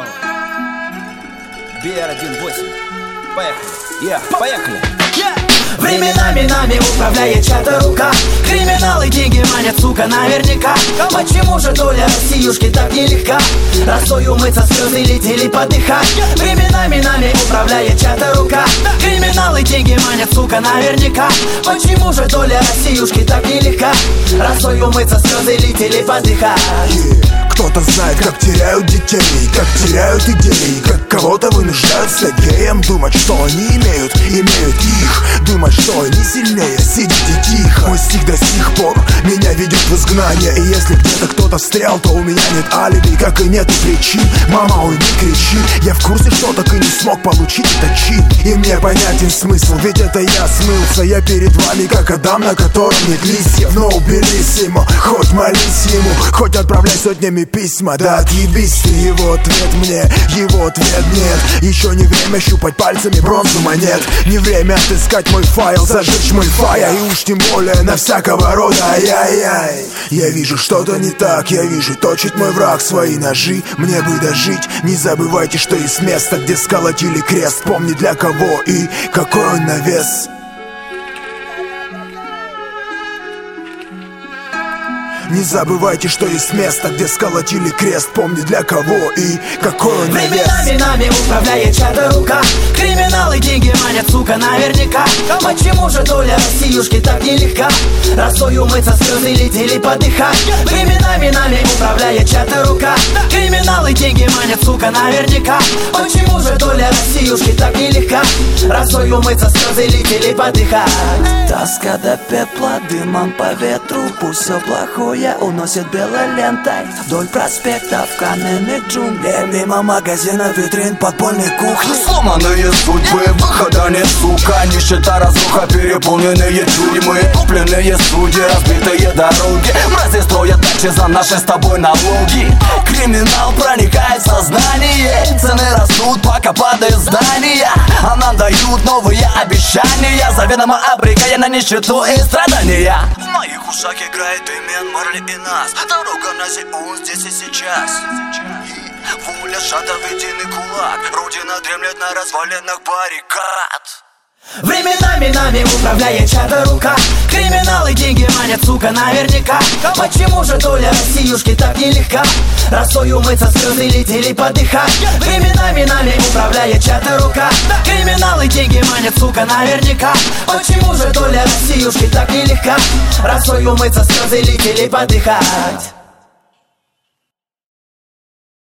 BR-1.8. Поехали. Поехали. Временами нами управляет чья-то рука. Криминалы деньги манят, сука, наверняка. Почему же доля Россиюшки так нелегка? Росой умыться, слезы летели подыхать. Временами нами управляет чья-то рука. Криминалы деньги манят, сука, наверняка. Почему же доля Россиюшки так нелегка? Росой умыться, слезы летели подыхать. Кто-то знает, как теряют детей, как теряют идеи, как кого-то вынуждают стать геем. Думать, что они имеют их. Думать, что они сильнее, сидите тихо. Мой стих до сих пор меня ведет в изгнание. И если где-то кто-то встрял, то у меня нет алиби, как и нету причин. Мама, ой, не кричи. Я в курсе, что так и не смог получить этот чин. И мне понятен смысл, ведь это я смылся. Я перед вами, как Адам, на котором нет листьев. Но уберись ему, хоть молись ему, хоть отправляй сотнями письма. Да отъебись ты, его ответ мне, его ответ нет. Еще не время щупать пальцами бронзу монет. Не время отыскать мой файл, зажечь мой файл. И уж тем более на всякого рода ай-яй-яй. Я вижу что-то не так, я вижу, точит мой враг свои ножи. Мне бы дожить, не забывайте, что есть место, где сколотили крест. Помни для кого и какой он на вес. Не забывайте, что есть место, где сколотили крест. Помни для кого и какой он на вес. Временами нами управляет чья-то рука. Криминалы деньги манят, сука, наверняка. Почему же доля Россиюшки так нелегка? Росой умыться, слезы летели подыхать. Временами нами управляет чья-то рука. Криминалы деньги манят, сука, наверняка. Почему же доля Россиюшки так нелегка? Росой умыться, слезы летели подыхать. Тоска до пепла, дымом по ветру. Пусть все плохое уносит белой лентой вдоль проспектов каменных джунглей. Мимо магазинов, витрин, подпольной кухни. Сломанные судьбы, выхода нет, сука. Нищета, разруха, переполненные тюрьмы. Купленные судьи, разбитые дороги. Мрази строят дачи за наши с тобой налоги. Криминал проникает в сознание. Цены растут, пока падают здания. А нам дают новые обещания, заведомо обрекая на нищету и страдания. В моих ушах играет Дэмиан Марли и нас. Дорога на Сеул здесь и сейчас. Воля сжата в единый кулак. Родина дремлет на развалинах баррикад. Временами нами управляет чья-то рука. Криминалы деньги манят, сука, наверняка. Почему же доля Россиюшки так нелегка? Росой умыться, слезы летели подыхать. Временами нами управляет чья-то рука. Криминалы деньги манят, сука, наверняка. Почему же доля Россиюшки так нелегка? Росой умыться, слезы летели подыхать.